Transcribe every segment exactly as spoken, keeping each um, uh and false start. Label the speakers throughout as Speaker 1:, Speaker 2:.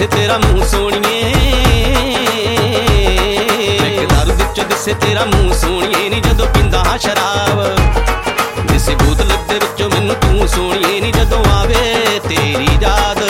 Speaker 1: दिसे तेरा मूँह सोहणीए, पैग दारू विचों दिसे तेरा मूँह सोहणीए नी जदों पींदा हां शराब। दिसे बोतल दे विचों मैनूं तूं सोहणीए नी जदों आवे तेरी याद।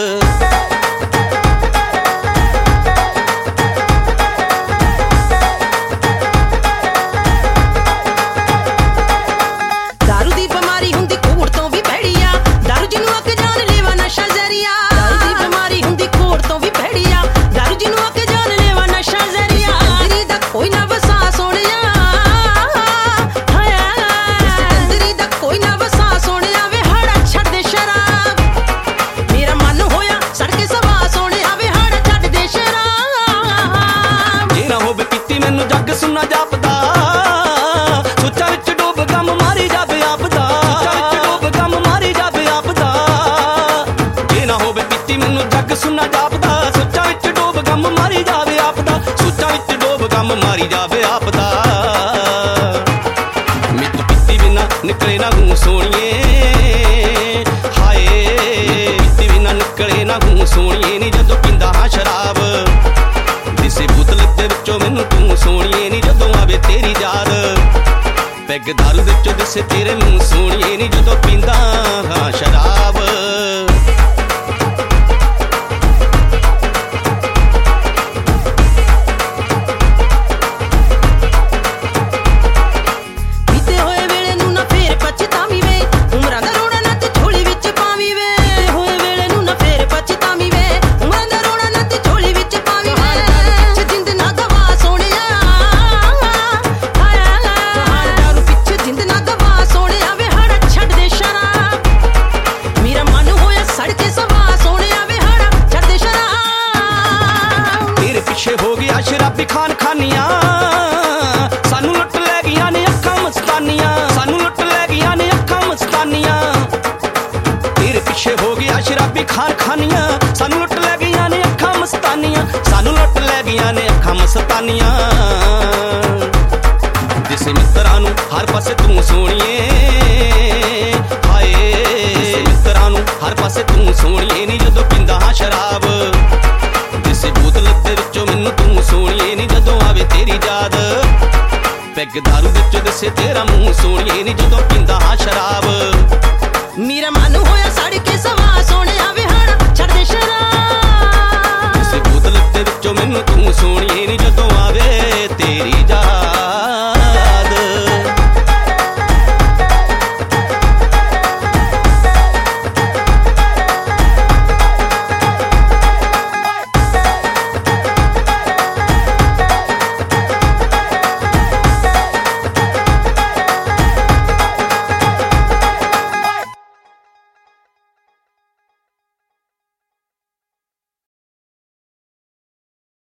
Speaker 1: मैनू जग सुना जापदा, सोचा विच डूब गम मारी जावे आपदा, डूब गम मारी जावे आपदा। जे ना होवे पीती मैनू जग सुना जापदा, सोचा विच डूब गम मारी जावे आपदा, सोचा विच डूब गम मारी जावे आपदा। मित पीती बिना निकले ना गूं सोहणीए, हाय पीती बिना निकले ना गूं सोहणीए नी जदों पींदा हां शराब। दिसे बोतल दे विचों मैनूं तूं सोहणीए नी जदों आवे तेरी याद। पैग दारू विचों दिसे तेरे मूँह सोहणीए नी जदों पींदा हां शराब। हो गया शराबी खान खानियां, सानू लुट लै गईयां ने अखां मस्तानियां, सानू लुट लै गईयां ने अखां मस्तानियां। तेरे पिछे हो गया शराबी खान खानियां, सानू लुट लै गईयां ने अखां मस्तानियां, सानू लुट लै गईयां ने अखां मस्तानियां। दिसे मित्तरां नूं हर पासे तूं सोहणीए, हाय दिसे मित्तरां नूं हर पासे तूं सोहणीए नी जदों पींदा हां शराब। दिसे बोतल दे विचों मैनूं तूं सोहणीए नी जदों आवे तेरी याद। पैग दारू विचों दिसे तेरा मूँह सोहणीए नी जदों पींदा हां शराब। मेरा